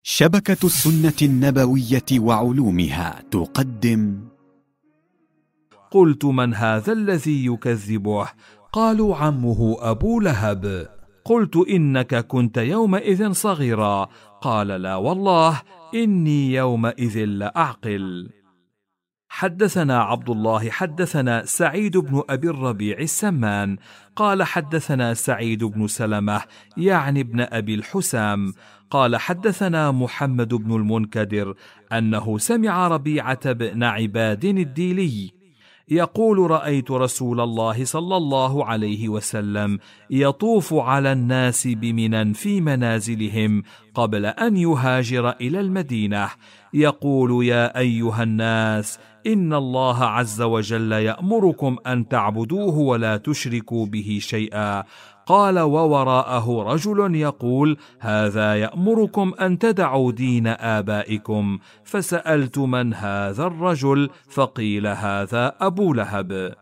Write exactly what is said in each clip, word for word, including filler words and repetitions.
شبكة السنة النبوية وعلومها تقدم. قلت: من هذا الذي يكذبه؟ قالوا: عمه أبو لهب. قلت: إنك كنت يومئذ صغيرا. قال: لا والله، إني يومئذ لأعقل. حدثنا عبد الله حدثنا سعيد بن أبي الربيع السمان قال: حدثنا سعيد بن سلمة يعني ابن أبي الحسام قال: حدثنا محمد بن المنكدر أنه سمع ربيعة بن عباد الديلي يقول: رأيت رسول الله صلى الله عليه وسلم يطوف على الناس بمنى في منازلهم قبل أن يهاجر إلى المدينة، يقول: يا أيها الناس، إن الله عز وجل يأمركم أن تعبدوه ولا تشركوا به شيئا. قال: ووراءه رجل يقول: هذا يأمركم أن تدعوا دين آبائكم. فسألت: من هذا الرجل؟ فقيل: هذا أبو لهب.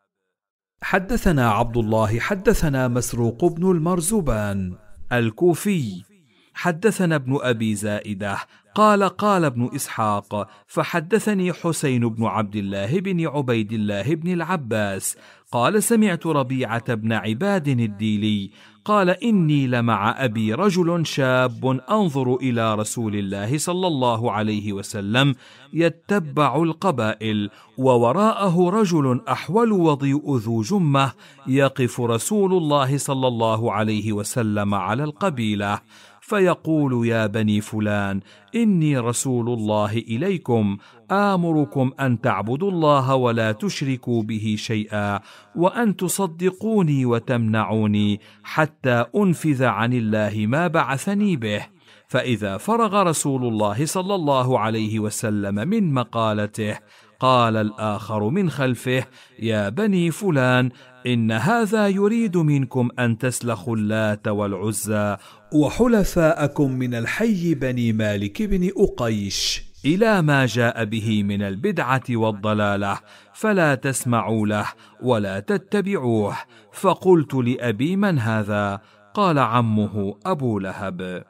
حدثنا عبد الله حدثنا مسروق بن المرزبان الكوفي حدثنا ابن أبي زائدة قال: قال ابن إسحاق: فحدثني حسين بن عبد الله بن عبيد الله بن العباس قال: سمعت ربيعة بن عباد الديلي قال: إني لمع أبي رجل شاب أنظر إلى رسول الله صلى الله عليه وسلم يتبع القبائل، ووراءه رجل أحول وضيء ذو جمة، يقف رسول الله صلى الله عليه وسلم على القبيلة فيقول: يا بني فلان، إني رسول الله إليكم، آمركم أن تعبدوا الله ولا تشركوا به شيئا، وأن تصدقوني وتمنعوني حتى أنفذ عن الله ما بعثني به. فإذا فرغ رسول الله صلى الله عليه وسلم من مقالته قال الآخر من خلفه: يا بني فلان، إن هذا يريد منكم أن تسلخوا اللات والعزى وحلفاءكم من الحي بني مالك بن أقيش إلى ما جاء به من البدعة والضلالة، فلا تسمعوا له ولا تتبعوه. فقلت لأبي: من هذا؟ قال: عمه أبو لهب.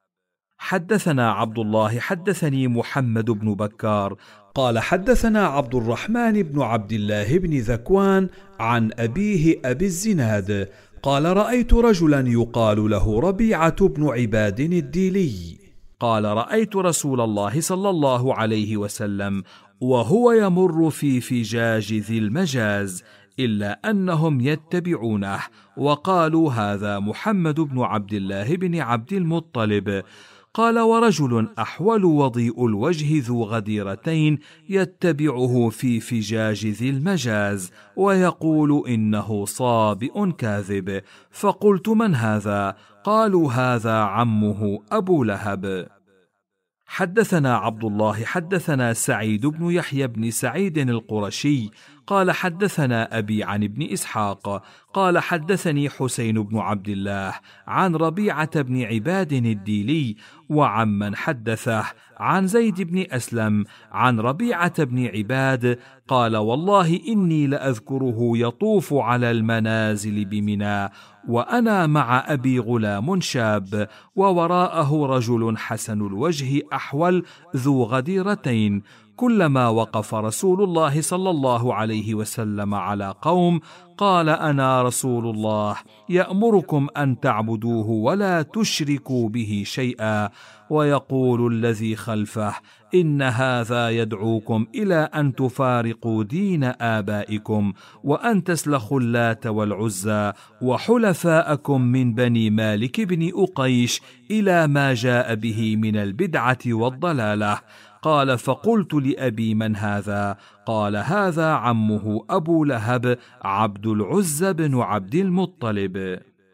حدثنا عبد الله حدثني محمد بن بكار قال: حدثنا عبد الرحمن بن عبد الله بن ذكوان عن أبيه أبي الزناد قال: رأيت رجلا يقال له ربيعة بن عباد الديلي قال: رأيت رسول الله صلى الله عليه وسلم وهو يمر في فجاج ذي المجاز، إلا أنهم يتبعونه، وقالوا: هذا محمد بن عبد الله بن عبد المطلب. قال: ورجل أحول وضيء الوجه ذو غديرتين يتبعه في فجاج ذي المجاز، ويقول: إنه صابئ كاذب. فقلت: من هذا؟ قالوا: هذا عمه أبو لهب. حدثنا عبد الله حدثنا سعيد بن يحيى بن سعيد القرشي قال: حدثنا أبي عن ابن إسحاق قال: حدثني حسين بن عبد الله عن ربيعة بن عباد الديلي، وعمن حدثه عن زيد بن أسلم عن ربيعة بن عباد قال: والله إني لأذكره يطوف على المنازل بمنى، وأنا مع أبي غلام شاب، ووراءه رجل حسن الوجه أحول ذو غديرتين، كلما وقف رسول الله صلى الله عليه وسلم على قوم قال: أنا رسول الله، يأمركم أن تعبدوه ولا تشركوا به شيئا، ويقول الذي خلفه: إن هذا يدعوكم إلى أن تفارقوا دين آبائكم وأن تسلخوا اللات والعزى وحلفاءكم من بني مالك بن أقيش إلى ما جاء به من البدعة والضلالة. قال: فقلت لأبي: من هذا؟ قال: هذا عمه أبو لهب عبد العزى بن عبد المطلب.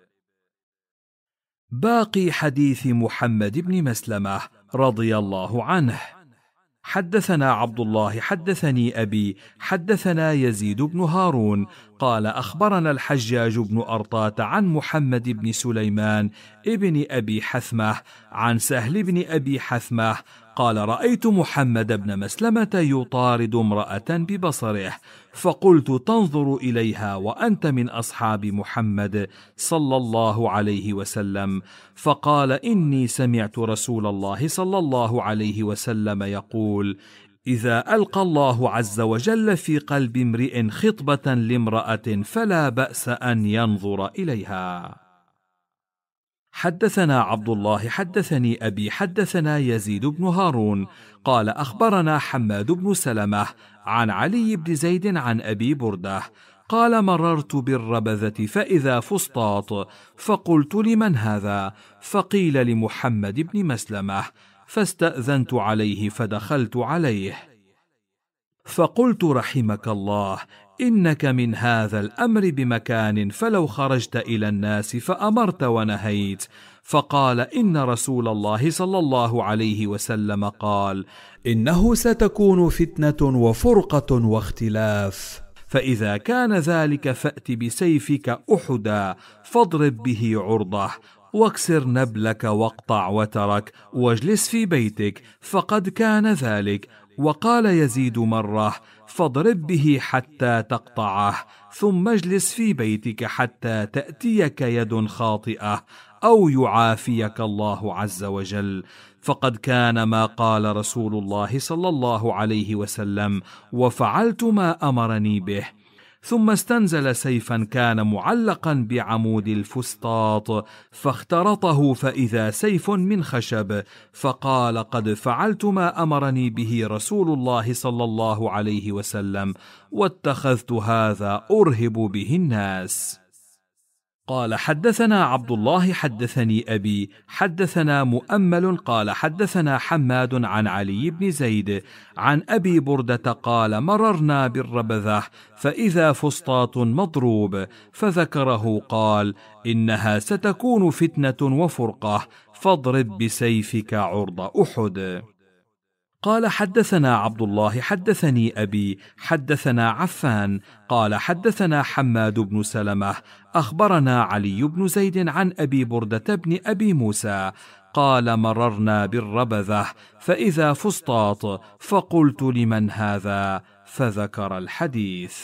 باقي حديث محمد بن مسلمة رضي الله عنه. حدثنا عبد الله حدثني أبي حدثنا يزيد بن هارون قال أخبرنا الحجاج بن أرطاة عن محمد بن سليمان ابن أبي حثمة عن سهل بن أبي حثمة قال رأيت محمد بن مسلمة يطارد امرأة ببصره، فقلت تنظر إليها وأنت من أصحاب محمد صلى الله عليه وسلم؟ فقال إني سمعت رسول الله صلى الله عليه وسلم يقول: إذا ألقى الله عز وجل في قلب امرئ خطبة لامرأة فلا بأس أن ينظر إليها. حدثنا عبد الله حدثني أبي حدثنا يزيد بن هارون قال أخبرنا حماد بن سلمة عن علي بن زيد عن أبي بردة قال مررت بالربذة فإذا فسطاط، فقلت لمن هذا؟ فقيل لمحمد بن مسلمة، فاستأذنت عليه فدخلت عليه فقلت رحمك الله، إنك من هذا الأمر بمكان، فلو خرجت إلى الناس فأمرت ونهيت. فقال إن رسول الله صلى الله عليه وسلم قال: إنه ستكون فتنة وفرقة واختلاف، فإذا كان ذلك فأت بسيفك أحدا فاضرب به عرضه واكسر نبلك واقطع وترك واجلس في بيتك، فقد كان ذلك. وقال يزيد مرة: فاضرب به حتى تقطعه ثم اجلس في بيتك حتى تأتيك يد خاطئة أو يعافيك الله عز وجل، فقد كان ما قال رسول الله صلى الله عليه وسلم وفعلت ما أمرني به. ثم استنزل سيفا كان معلقا بعمود الفسطاط فاخترطه فإذا سيف من خشب، فقال: قد فعلت ما أمرني به رسول الله صلى الله عليه وسلم، واتخذت هذا أرهب به الناس. قال حدثنا عبد الله حدثني أبي حدثنا مؤمل قال حدثنا حماد عن علي بن زيد عن أبي بردة قال: مررنا بالربذة فإذا فسطاط مضروب، فذكره قال: إنها ستكون فتنة وفرقة، فاضرب بسيفك عرض أحد. قال حدثنا عبد الله حدثني أبي حدثنا عفان قال حدثنا حماد بن سلمة أخبرنا علي بن زيد عن أبي بردة بن أبي موسى قال: مررنا بالربذة فإذا فسطاط، فقلت لمن هذا؟ فذكر الحديث.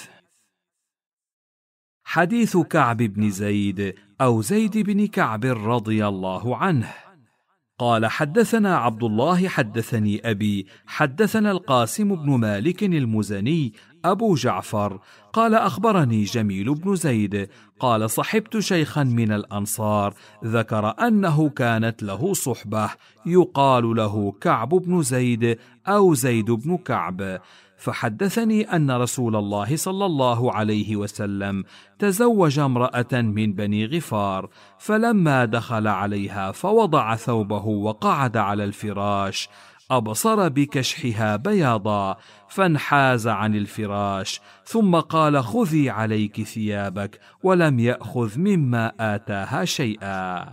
حديث كعب بن زيد أو زيد بن كعب رضي الله عنه. قال حدثنا عبد الله حدثني أبي حدثنا القاسم بن مالك المزني أبو جعفر قال أخبرني جميل بن زيد قال: صحبت شيخا من الأنصار ذكر أنه كانت له صحبة يقال له كعب بن زيد أو زيد بن كعب، فحدثني أن رسول الله صلى الله عليه وسلم تزوج امرأة من بني غفار، فلما دخل عليها فوضع ثوبه وقعد على الفراش أبصر بكشحها بياضا، فانحاز عن الفراش ثم قال: خذي عليك ثيابك، ولم يأخذ مما آتاها شيئا.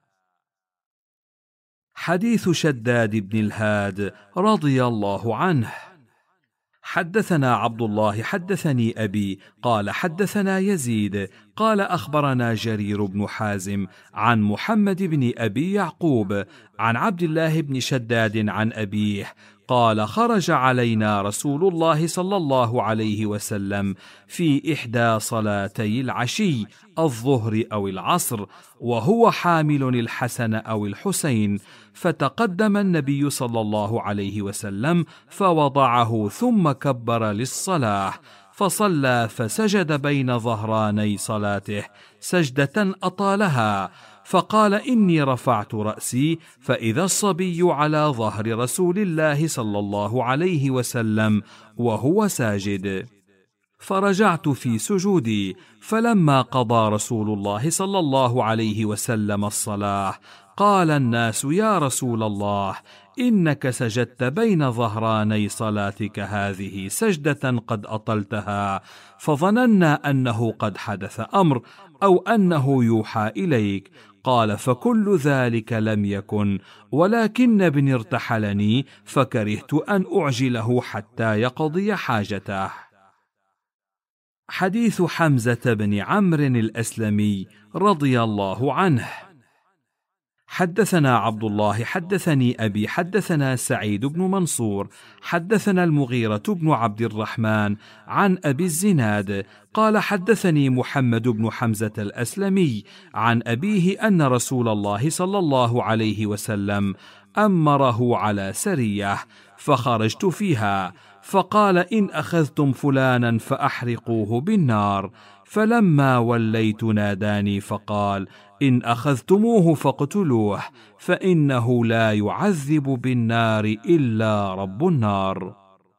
حديث شداد بن الهاد رضي الله عنه. حدثنا عبد الله حدثني أبي قال حدثنا يزيد قال أخبرنا جرير بن حازم عن محمد بن أبي يعقوب عن عبد الله بن شداد عن أبيه قال: خرج علينا رسول الله صلى الله عليه وسلم في إحدى صلاتي العشي الظهر أو العصر، وهو حامل الحسن أو الحسين، فتقدم النبي صلى الله عليه وسلم فوضعه ثم كبر للصلاة، فصلى فسجد بين ظهراني صلاته سجدة أطالها، فقال: إني رفعت رأسي فإذا الصبي على ظهر رسول الله صلى الله عليه وسلم وهو ساجد، فرجعت في سجودي، فلما قضى رسول الله صلى الله عليه وسلم الصلاة قال الناس: يا رسول الله، إنك سجدت بين ظهراني صلاتك هذه سجدة قد أطلتها، فظننا أنه قد حدث أمر أو أنه يوحى إليك. قال: فكل ذلك لم يكن، ولكن ابني ارتحلني فكرهت أن أعجله حتى يقضي حاجته. حديث حمزة بن عمرو الأسلمي رضي الله عنه. حدثنا عبد الله حدثني أبي حدثنا سعيد بن منصور حدثنا المغيرة بن عبد الرحمن عن أبي الزناد قال حدثني محمد بن حمزة الأسلمي عن أبيه أن رسول الله صلى الله عليه وسلم أمره على سرية فخرجت فيها، فقال: إن أخذتم فلانا فأحرقوه بالنار. فلما وليت ناداني فقال: إن أخذتموه فاقتلوه، فإنه لا يعذب بالنار إلا رب النار.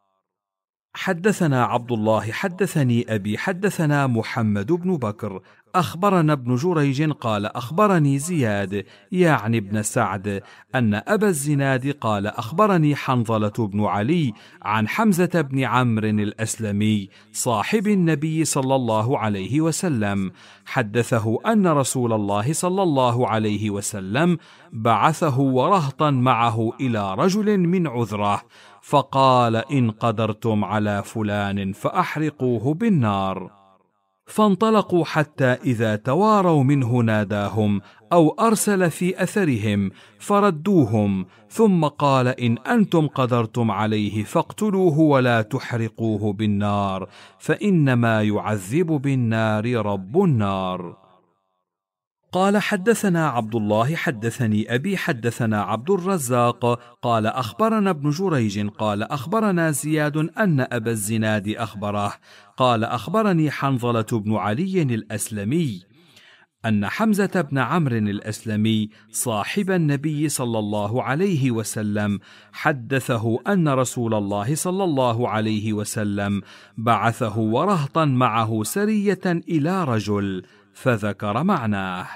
حدثنا عبد الله حدثني أبي حدثنا محمد بن بكر أخبرنا ابن جريج قال أخبرني زياد يعني ابن سعد أن أبا الزناد قال أخبرني حنظلة بن علي عن حمزة بن عمرو الأسلمي صاحب النبي صلى الله عليه وسلم حدثه أن رسول الله صلى الله عليه وسلم بعثه ورهطا معه إلى رجل من عذره، فقال: إن قدرتم على فلان فأحرقوه بالنار. فانطلقوا حتى إذا تواروا منه ناداهم أو أرسل في أثرهم فردوهم، ثم قال: إن أنتم قدرتم عليه فاقتلوه ولا تحرقوه بالنار، فإنما يعذب بالنار رب النار. قال حدثنا عبد الله حدثني أبي حدثنا عبد الرزاق قال أخبرنا ابن جريج قال أخبرنا زياد أن أبا الزناد أخبره قال أخبرني حنظلة بن علي الأسلمي أن حمزة بن عمرو الأسلمي صاحب النبي صلى الله عليه وسلم حدثه أن رسول الله صلى الله عليه وسلم بعثه ورهطا معه سرية إلى رجل، فذكر معناه.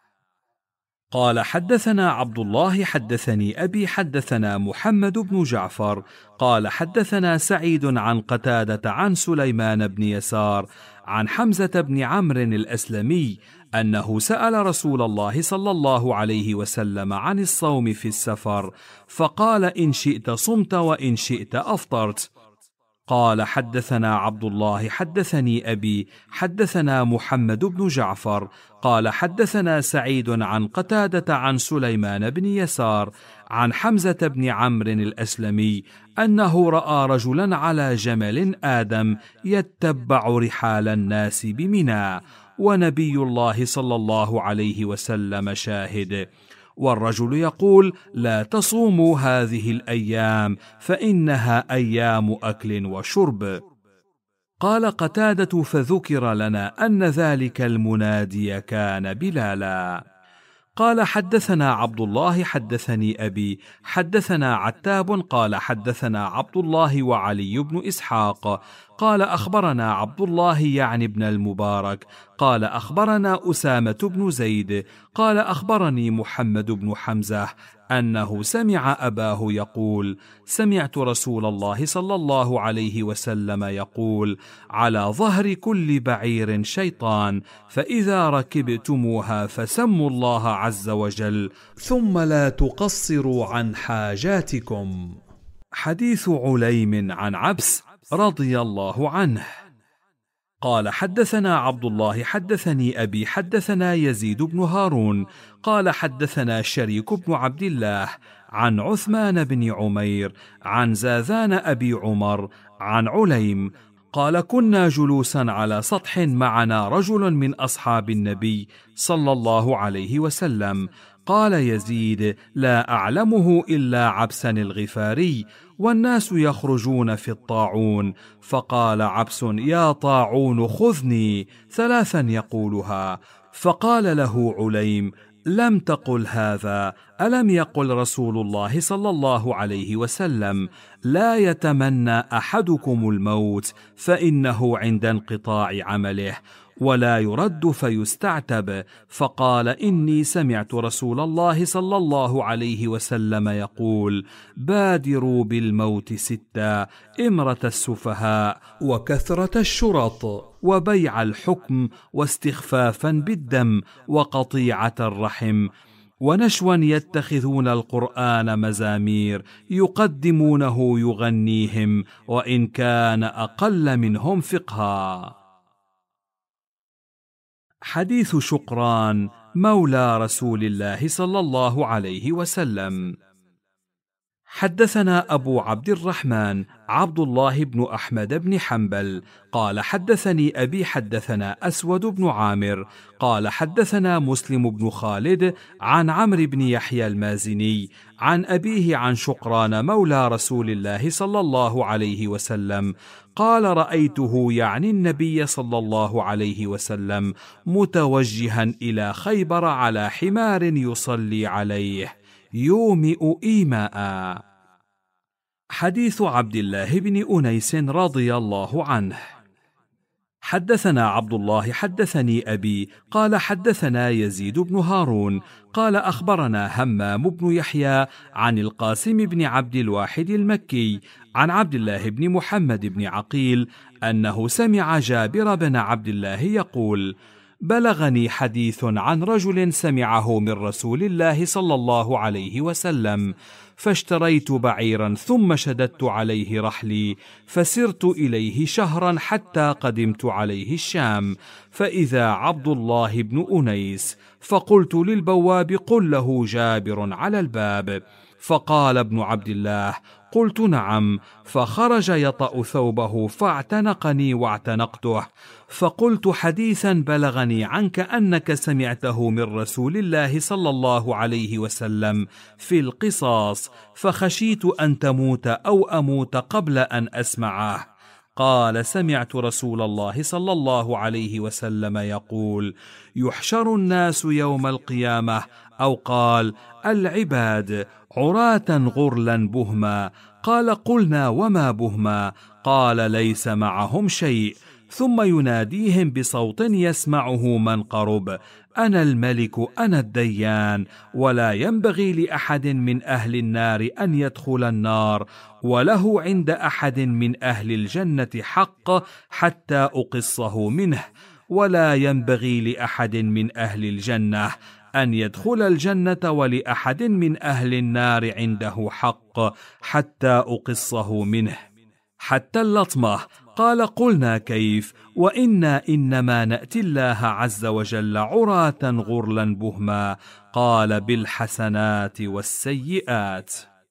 قال حدثنا عبد الله حدثني أبي حدثنا محمد بن جعفر قال حدثنا سعيد عن قتادة عن سليمان بن يسار عن حمزة بن عمرو الأسلمي أنه سأل رسول الله صلى الله عليه وسلم عن الصوم في السفر، فقال: إن شئت صمت وإن شئت أفطرت. قال حدثنا عبد الله حدثني أبي حدثنا محمد بن جعفر قال حدثنا سعيد عن قتادة عن سليمان بن يسار عن حمزة بن عمرو الأسلمي أنه رأى رجلا على جمل آدم يتبع رحال الناس بمنى، ونبي الله صلى الله عليه وسلم شاهد، والرجل يقول: لا تصوموا هذه الأيام فإنها أيام أكل وشرب. قال قتادة: فذكر لنا أن ذلك المنادي كان بلالا. قال حدثنا عبد الله حدثني أبي حدثنا عتاب قال حدثنا عبد الله وعلي بن إسحاق قال أخبرنا عبد الله يعني ابن المبارك قال أخبرنا أسامة بن زيد قال أخبرني محمد بن حمزة أنه سمع أباه يقول: سمعت رسول الله صلى الله عليه وسلم يقول: على ظهر كل بعير شيطان، فإذا ركبتموها فسموا الله عز وجل ثم لا تقصروا عن حاجاتكم. حديث عليم عن عبس رضي الله عنه قال حدثنا عبد الله حدثني أبي حدثنا يزيد بن هارون قال حدثنا شريك بن عبد الله عن عثمان بن عمير عن زاذان أبي عمر عن عليم قال: كنا جلوسا على سطح معنا رجل من أصحاب النبي صلى الله عليه وسلم. قال يزيد: لا أعلمه إلا عبسا الغفاري، والناس يخرجون في الطاعون، فقال عبس: يا طاعون خذني، ثلاثا يقولها. فقال له عليم: لم تقل هذا، ألم يقل رسول الله صلى الله عليه وسلم: لا يتمنى أحدكم الموت فإنه عند انقطاع عمله ولا يرد فيستعتب. فقال: إني سمعت رسول الله صلى الله عليه وسلم يقول: بادروا بالموت ستا: إمرة السفهاء، وكثرة الشرط، وبيع الحكم، واستخفافا بالدم، وقطيعة الرحم، ونشوا يتخذون القرآن مزامير يقدمونه يغنيهم وإن كان أقل منهم فقها. حديث شقران مولى رسول الله صلى الله عليه وسلم. حدثنا أبو عبد الرحمن عبد الله بن أحمد بن حنبل قال حدثني أبي حدثنا أسود بن عامر قال حدثنا مسلم بن خالد عن عمرو بن يحيى المازني عن أبيه عن شقران مولى رسول الله صلى الله عليه وسلم قال رأيته يعني النبي صلى الله عليه وسلم متوجها إلى خيبر على حمار يصلي عليه يومئ إيماء. حديث عبد الله بن أنيس رضي الله عنه. حدثنا عبد الله حدثني أبي قال حدثنا يزيد بن هارون قال أخبرنا همام بن يحيى عن القاسم بن عبد الواحد المكي عن عبد الله بن محمد بن عقيل أنه سمع جابر بن عبد الله يقول: بلغني حديث عن رجل سمعه من رسول الله صلى الله عليه وسلم، فاشتريت بعيرا ثم شددت عليه رحلي فسرت إليه شهرا حتى قدمت عليه الشام، فإذا عبد الله بن أنيس، فقلت للبواب: قل له جابر على الباب. فقال ابن عبد الله: قلت نعم، فخرج يطأ ثوبه فاعتنقني واعتنقته، فقلت: حديثا بلغني عنك أنك سمعته من رسول الله صلى الله عليه وسلم في القصاص، فخشيت أن تموت أو أموت قبل أن أسمعه. قال: سمعت رسول الله صلى الله عليه وسلم يقول: يحشر الناس يوم القيامة، أو قال: العباد عراة غرلا بهما. قال: قلنا: وما بهما؟ قال: ليس معهم شيء. ثم يناديهم بصوت يسمعه من قرب: أنا الملك أنا الديان، ولا ينبغي لأحد من أهل النار أن يدخل النار، وله عند أحد من أهل الجنة حق حتى أقصه منه، ولا ينبغي لأحد من أهل الجنة أن يدخل الجنة، ولأحد من أهل النار عنده حق حتى أقصه منه، حتى اللطمة. قال: قلنا: كيف؟ وإنا إنما نأتي الله عز وجل عراة غرلا بهما. قال: بالحسنات والسيئات.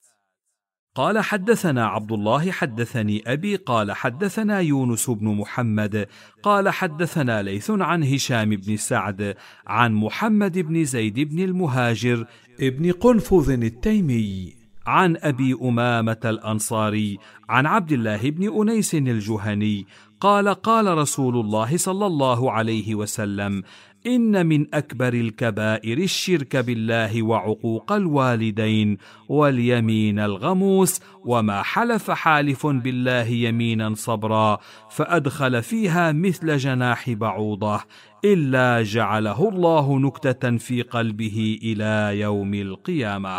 قال: حدثنا عبد الله حدثني أبي قال حدثنا يونس بن محمد قال حدثنا ليث عن هشام بن سعد عن محمد بن زيد بن المهاجر ابن قنفذ التيمي عن أبي أمامة الأنصاري عن عبد الله بن أنيس الجهني قال: قال رسول الله صلى الله عليه وسلم: إن من أكبر الكبائر الشرك بالله وعقوق الوالدين واليمين الغموس، وما حلف حالف بالله يمينا صبرا فأدخل فيها مثل جناح بعوضة إلا جعله الله نكتة في قلبه إلى يوم القيامة.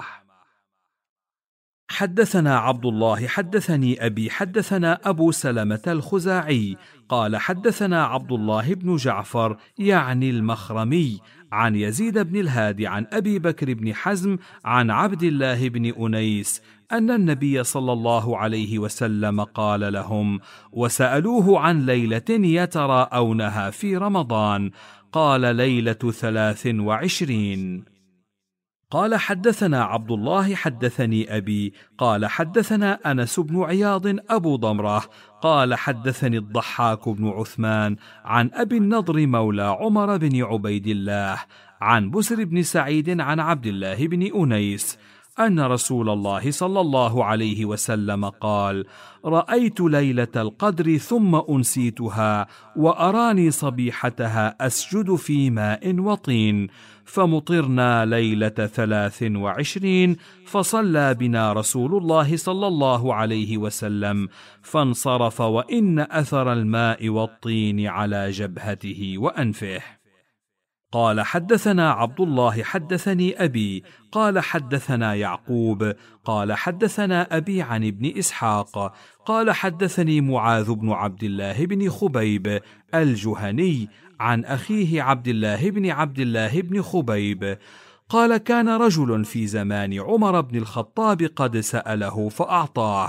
حدثنا عبد الله حدثني أبي حدثنا أبو سلمة الخزاعي قال حدثنا عبد الله بن جعفر يعني المخرمي عن يزيد بن الهادي عن أبي بكر بن حزم عن عبد الله بن أنيس أن النبي صلى الله عليه وسلم قال لهم: وسألوه عن ليلة يتراءونها في رمضان، قال: ليلة ثلاث وعشرين. قال: حدثنا عبد الله حدثني أبي قال حدثنا أنس بن عياض أبو ضمرة قال حدثني الضحاك بن عثمان عن أبي النضر مولى عمر بن عبيد الله عن بسر بن سعيد عن عبد الله بن أنيس أن رسول الله صلى الله عليه وسلم قال: رأيت ليلة القدر ثم أنسيتها، وأراني صبيحتها أسجد في ماء وطين، فمطرنا ليلة ثلاث وعشرين، فصلى بنا رسول الله صلى الله عليه وسلم فانصرف، وإن أثر الماء والطين على جبهته وأنفه. قال: حدثنا عبد الله حدثني أبي قال حدثنا يعقوب قال حدثنا أبي عن ابن إسحاق قال حدثني معاذ بن عبد الله بن خبيب الجهني عن أخيه عبد الله بن عبد الله بن خبيب قال: كان رجل في زمان عمر بن الخطاب قد سأله فأعطاه،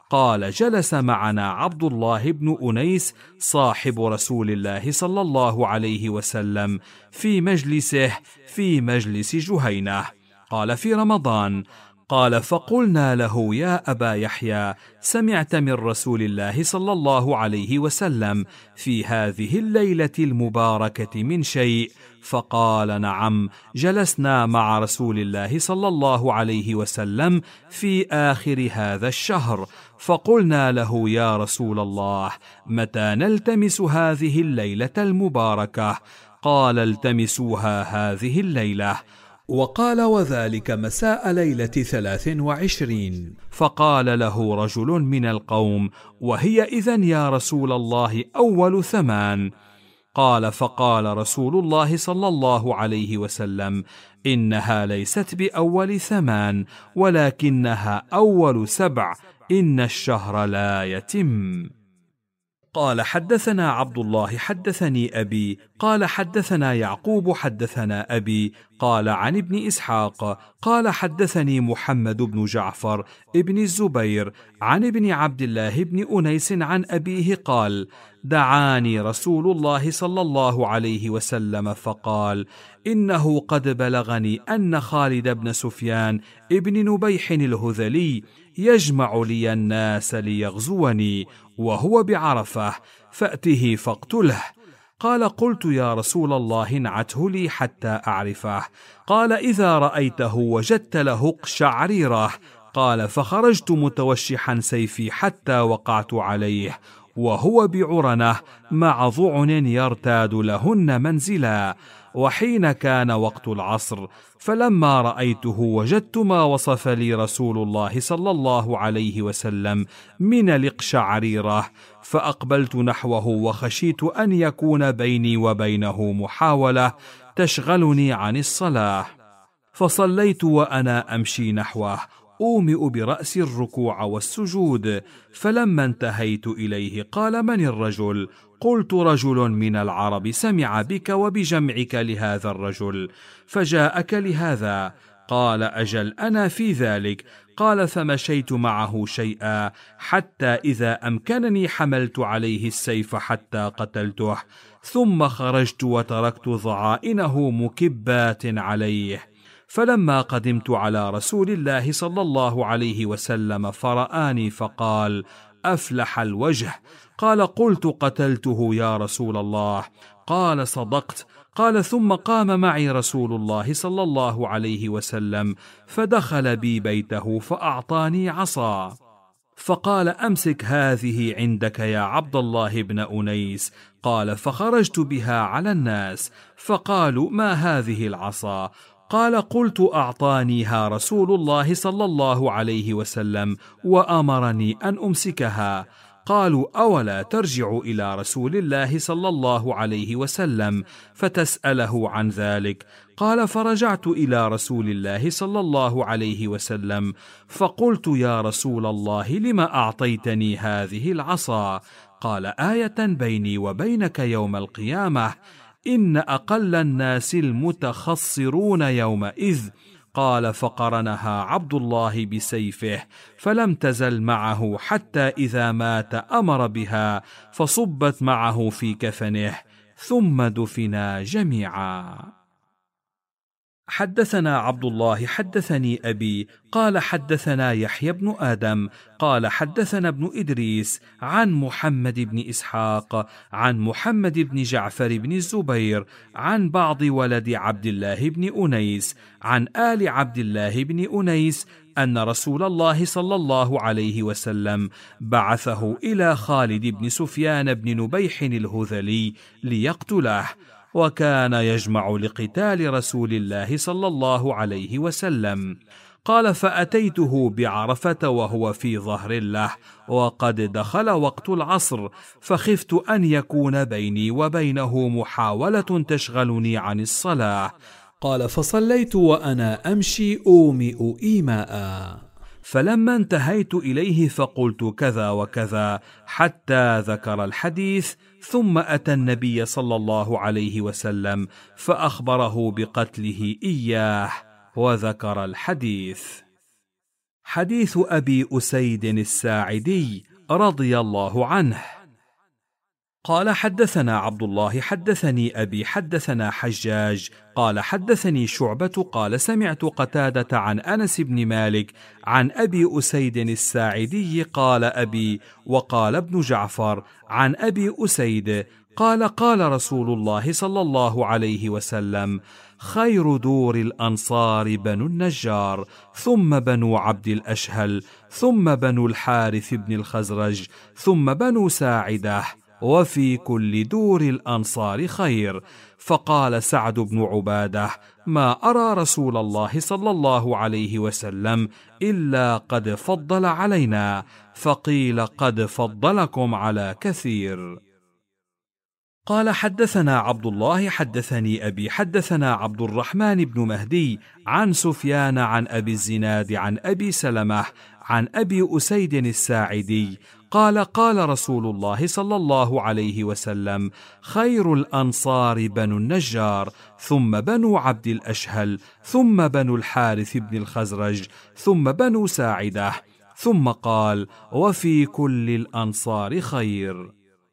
قال: جلس معنا عبد الله بن أنيس صاحب رسول الله صلى الله عليه وسلم في مجلسه في مجلس جهينة. قال: في رمضان. قال: فقلنا له: يا أبا يحيى، سمعت من رسول الله صلى الله عليه وسلم في هذه الليلة المباركة من شيء؟ فقال: نعم، جلسنا مع رسول الله صلى الله عليه وسلم في آخر هذا الشهر، فقلنا له: يا رسول الله، متى نلتمس هذه الليلة المباركة؟ قال: التمسوها هذه الليلة. وقال: وذلك مساء ليلة ثلاث وعشرين. فقال له رجل من القوم: وهي إذن يا رسول الله أول ثمان؟ قال: فقال رسول الله صلى الله عليه وسلم: إنها ليست بأول ثمان، ولكنها أول سبع، إن الشهر لا يتم. قال: حدثنا عبد الله حدثني أبي قال: حدثنا يعقوب حدثنا أبي قال عن ابن إسحاق قال: حدثني محمد بن جعفر ابن الزبير عن ابن عبد الله بن أنيس عن أبيه قال: دعاني رسول الله صلى الله عليه وسلم فقال: إنه قد بلغني أن خالد بن سفيان ابن نبيح الهذلي يجمع لي الناس ليغزوني وهو بعرفة، فأته فاقتله. قال: قلت: يا رسول الله، انعته لي حتى أعرفه. قال: إذا رأيته وجدت له قشعريرة. قال: فخرجت متوشحا سيفي حتى وقعت عليه وهو بعرنة مع ضعن يرتاد لهن منزلا، وحين كان وقت العصر، فلما رأيته وجدت ما وصف لي رسول الله صلى الله عليه وسلم من القشعريرة، فأقبلت نحوه وخشيت أن يكون بيني وبينه محاولة تشغلني عن الصلاة، فصليت وأنا أمشي نحوه أومئ برأسي الركوع والسجود. فلما انتهيت إليه قال: من الرجل؟ قلت: رجل من العرب سمع بك وبجمعك لهذا الرجل فجاءك لهذا. قال: أجل، أنا في ذلك. قال: فمشيت معه شيئا حتى إذا أمكنني حملت عليه السيف حتى قتلته، ثم خرجت وتركت ضعائنه مكبات عليه. فلما قدمت على رسول الله صلى الله عليه وسلم فرآني فقال: أفلح الوجه. قال: قلت: قتلته يا رسول الله. قال: صدقت. قال: ثم قام معي رسول الله صلى الله عليه وسلم فدخل بي بيته فأعطاني عصا، فقال: أمسك هذه عندك يا عبد الله بن أنيس. قال: فخرجت بها على الناس فقالوا: ما هذه العصا؟ قال: قلت: أعطانيها رسول الله صلى الله عليه وسلم وأمرني أن أمسكها. قالوا: أولا ترجع إلى رسول الله صلى الله عليه وسلم فتسأله عن ذلك؟ قال: فرجعت إلى رسول الله صلى الله عليه وسلم فقلت: يا رسول الله، لم أعطيتني هذه العصا؟ قال: آية بيني وبينك يوم القيامة، إن أقل الناس المتخصرون يومئذ. قال: فقرنها عبد الله بسيفه فلم تزل معه حتى إذا مات أمر بها فصبت معه في كفنه ثم دفنا جميعا. حدثنا عبد الله حدثني أبي قال: حدثنا يحيى بن آدم قال: حدثنا ابن إدريس عن محمد بن إسحاق عن محمد بن جعفر بن الزبير عن بعض ولد عبد الله بن أنيس عن آل عبد الله بن أنيس أن رسول الله صلى الله عليه وسلم بعثه إلى خالد بن سفيان بن نبيح الهذلي ليقتله، وكان يجمع لقتال رسول الله صلى الله عليه وسلم. قال: فأتيته بعرفة وهو في ظهر له وقد دخل وقت العصر، فخفت أن يكون بيني وبينه محاولة تشغلني عن الصلاة. قال: فصليت وأنا أمشي أومئ إيماء، فلما انتهيت إليه فقلت كذا وكذا حتى ذكر الحديث، ثم أتى النبي صلى الله عليه وسلم فأخبره بقتله إياه وذكر الحديث. حديث أبي أسيد الساعدي رضي الله عنه قال: حدثنا عبد الله حدثني أبي حدثنا حجاج قال: حدثني شعبة قال: سمعت قتادة عن أنس بن مالك عن أبي أسيد الساعدي قال أبي، وقال ابن جعفر عن أبي أسيد قال: قال رسول الله صلى الله عليه وسلم: خير دور الأنصار بنو النجار، ثم بنو عبد الأشهل، ثم بنو الحارث بن الخزرج، ثم بنو ساعدة، وفي كل دور الأنصار خير. فقال سعد بن عبادة: ما أرى رسول الله صلى الله عليه وسلم إلا قد فضل علينا. فقيل: قد فضلكم على كثير. قال: حدثنا عبد الله حدثني أبي حدثنا عبد الرحمن بن مهدي عن سفيان عن أبي الزناد عن أبي سلمة عن أبي أسيد الساعدي قال: قال رسول الله صلى الله عليه وسلم: خير الأنصار بنو النجار، ثم بنو عبد الأشهل، ثم بنو الحارث بن الخزرج، ثم بنو ساعدة، ثم قال: وفي كل الأنصار خير.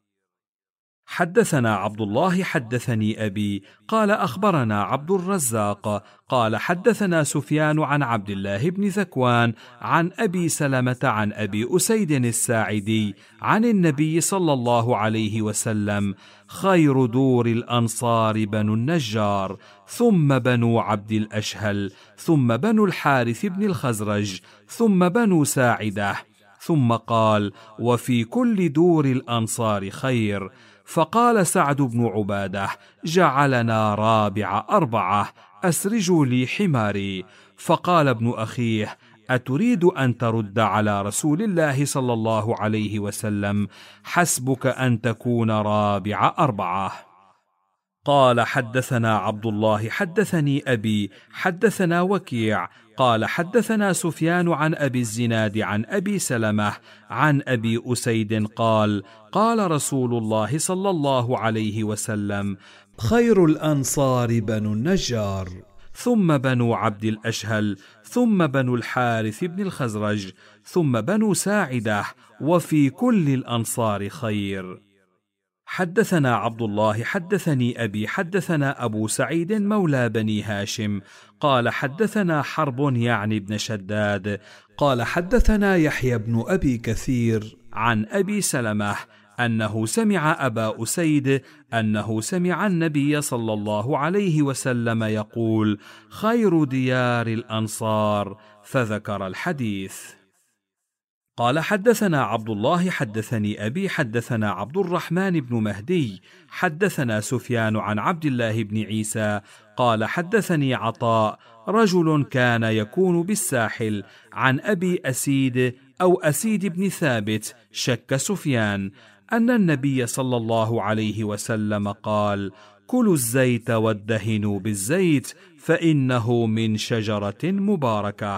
حدثنا عبد الله حدثني أبي قال: أخبرنا عبد الرزاق قال: حدثنا سفيان عن عبد الله بن ذكوان عن أبي سلمة عن أبي أسيد الساعدي عن النبي صلى الله عليه وسلم: خير دور الأنصار بنو النجار، ثم بنو عبد الأشهل، ثم بنو الحارث بن الخزرج، ثم بنو ساعدة، ثم قال: وفي كل دور الأنصار خير. فقال سعد بن عبادة: جعلنا رابع أربعة، أسرجوا لي حماري. فقال ابن أخيه: أتريد أن ترد على رسول الله صلى الله عليه وسلم؟ حسبك أن تكون رابع أربعة. قال: حدثنا عبد الله حدثني أبي حدثنا وكيع قال: حدثنا سفيان عن أبي الزناد عن أبي سلمة عن أبي أسيد قال: قال رسول الله صلى الله عليه وسلم: خير الأنصار بنو النجار، ثم بنو عبد الأشهل، ثم بنو الحارث بن الخزرج، ثم بنو ساعدة، وفي كل الأنصار خير. حدثنا عبد الله حدثني أبي حدثنا أبو سعيد مولى بني هاشم قال: حدثنا حرب يعني بن شداد قال: حدثنا يحيى بن أبي كثير عن أبي سلمة أنه سمع أبا أسيد أنه سمع النبي صلى الله عليه وسلم يقول: خير ديار الأنصار، فذكر الحديث. قال: حدثنا عبد الله حدثني أبي حدثنا عبد الرحمن بن مهدي حدثنا سفيان عن عبد الله بن عيسى قال: حدثني عطاء رجل كان يكون بالساحل عن أبي أسيد أو أسيد بن ثابت، شك سفيان، أن النبي صلى الله عليه وسلم قال: كلوا الزيت وادهنوا بالزيت، فإنه من شجرة مباركة.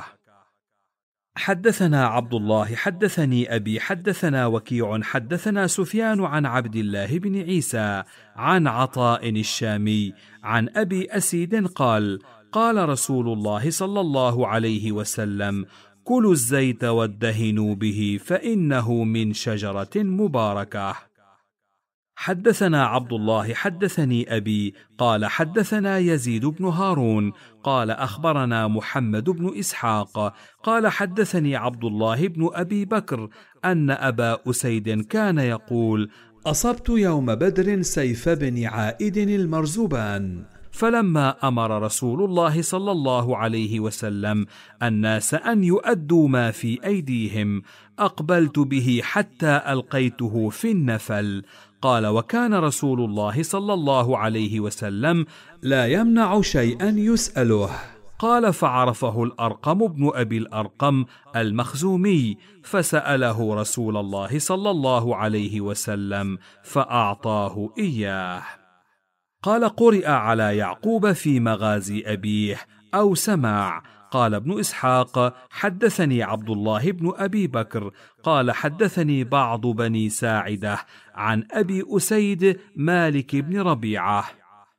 حدثنا عبد الله حدثني أبي حدثنا وكيع حدثنا سفيان عن عبد الله بن عيسى عن عطاء الشامي عن أبي أسيد قال: قال رسول الله صلى الله عليه وسلم: كلوا الزيت وادهنوا به، فإنه من شجرة مباركة. حدثنا عبد الله حدثني أبي قال: حدثنا يزيد بن هارون قال: أخبرنا محمد بن إسحاق قال: حدثني عبد الله بن أبي بكر أن أبا أسيد كان يقول: أصبت يوم بدر سيف بن عائد المرزبان، فلما أمر رسول الله صلى الله عليه وسلم الناس أن يؤدوا ما في أيديهم، أقبلت به حتى ألقيته في النفل. قال: وكان رسول الله صلى الله عليه وسلم لا يمنع شيئا يسأله. قال: فعرفه الأرقم بن أبي الأرقم المخزومي، فسأله رسول الله صلى الله عليه وسلم فأعطاه إياه. قال: قرئ على يعقوب في مغازي أبيه أو سماع. قال ابن إسحاق: حدثني عبد الله بن أبي بكر قال: حدثني بعض بني ساعدة عن أبي أسيد مالك بن ربيعة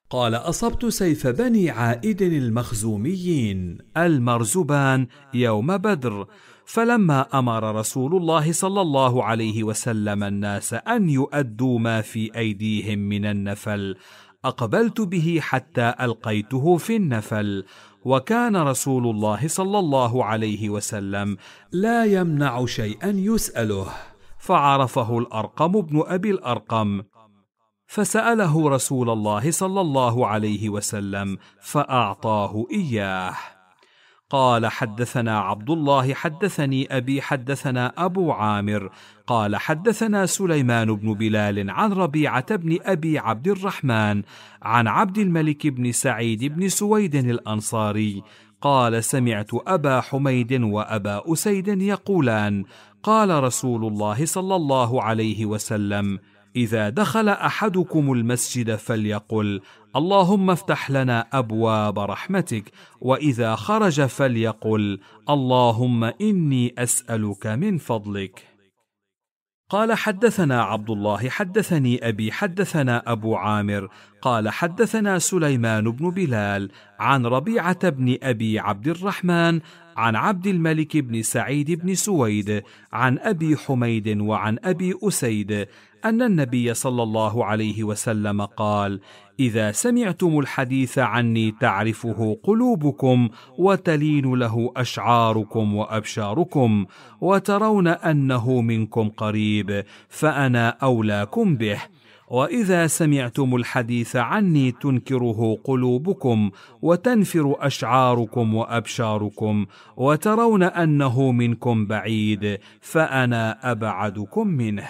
قال: أصبت سيف بني عائد المخزوميين المرزبان يوم بدر، فلما أمر رسول الله صلى الله عليه وسلم الناس أن يؤدوا ما في أيديهم من النفل، أقبلت به حتى ألقيته في النفل، وكان رسول الله صلى الله عليه وسلم لا يمنع شيئا يسأله، فعرفه الأرقم بن أبي الأرقم، فسأله رسول الله صلى الله عليه وسلم فأعطاه إياه. قال: حدثنا عبد الله حدثني أبي حدثنا أبو عامر قال: حدثنا سليمان بن بلال عن ربيعة بن أبي عبد الرحمن عن عبد الملك بن سعيد بن سويد الأنصاري قال: سمعت أبا حميد وأبا أسيد يقولان: قال رسول الله صلى الله عليه وسلم: إذا دخل أحدكم المسجد فليقل: اللهم افتح لنا أبواب رحمتك، وإذا خرج فليقل: اللهم إني أسألك من فضلك. قال: حدثنا عبد الله حدثني أبي حدثنا أبو عامر قال: حدثنا سليمان بن بلال عن ربيعة بن أبي عبد الرحمن عن عبد الملك بن سعيد بن سويد عن أبي حميد وعن أبي أسيد أن النبي صلى الله عليه وسلم قال: إذا سمعتم الحديث عني تعرفه قلوبكم وتلين له أشعاركم وأبشاركم، وترون أنه منكم قريب، فأنا أولاكم به. وإذا سمعتم الحديث عني تنكره قلوبكم وتنفر أشعاركم وأبشاركم، وترون أنه منكم بعيد، فأنا أبعدكم منه.